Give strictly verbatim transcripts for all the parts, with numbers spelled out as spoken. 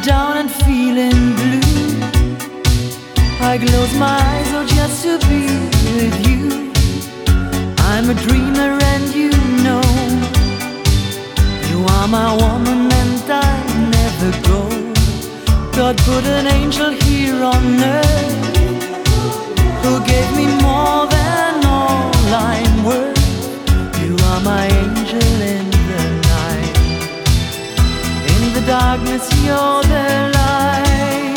down and feeling blue, I close my eyes, oh, just to be with you. I'm a dreamer and you know, you are my woman and I never go. God put an angel here on earth who gave me more than all I'm worth. You are my angel in the night, in the darkness you're the light.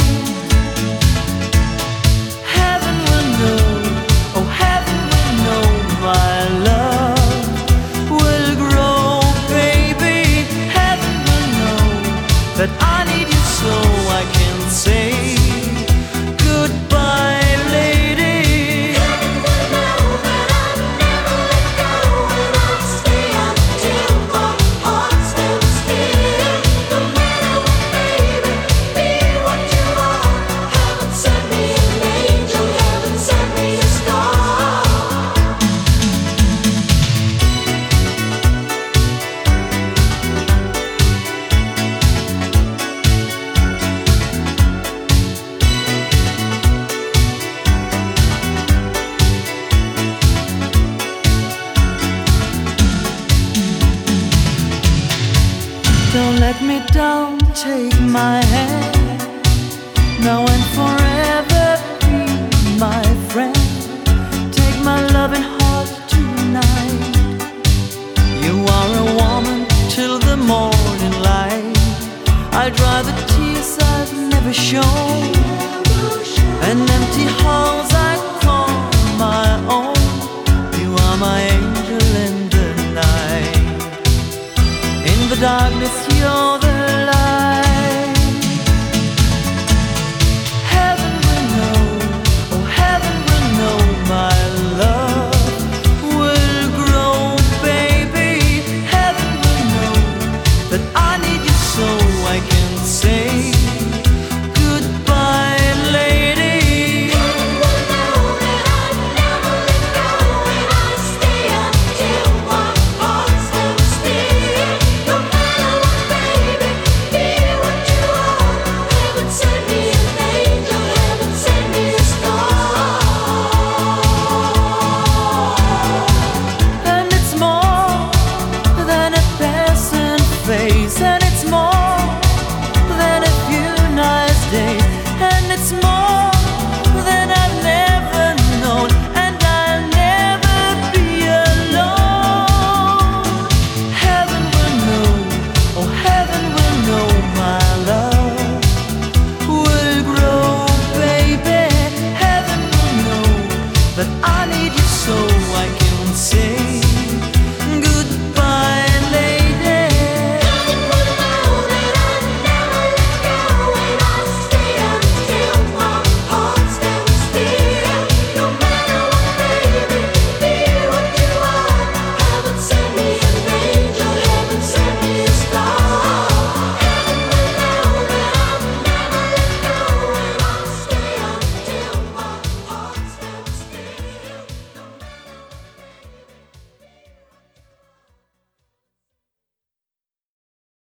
Heaven will know, oh heaven will know, my love will grow, baby. Heaven will know that I need you so I can say goodbye, lady. Heaven will know that I'll never let go, and I'll stay until my heart stands still. No matter what, baby, be what you are. Heaven sent me an angel, heaven sent me a star. Don't let me down, take my hand, now and forever be my friend. Take my loving heart tonight. You are a woman till the morning light. I'll dry the tears I've never shown, and empty halls I call my own. You are my angel in the night, in the darkness you're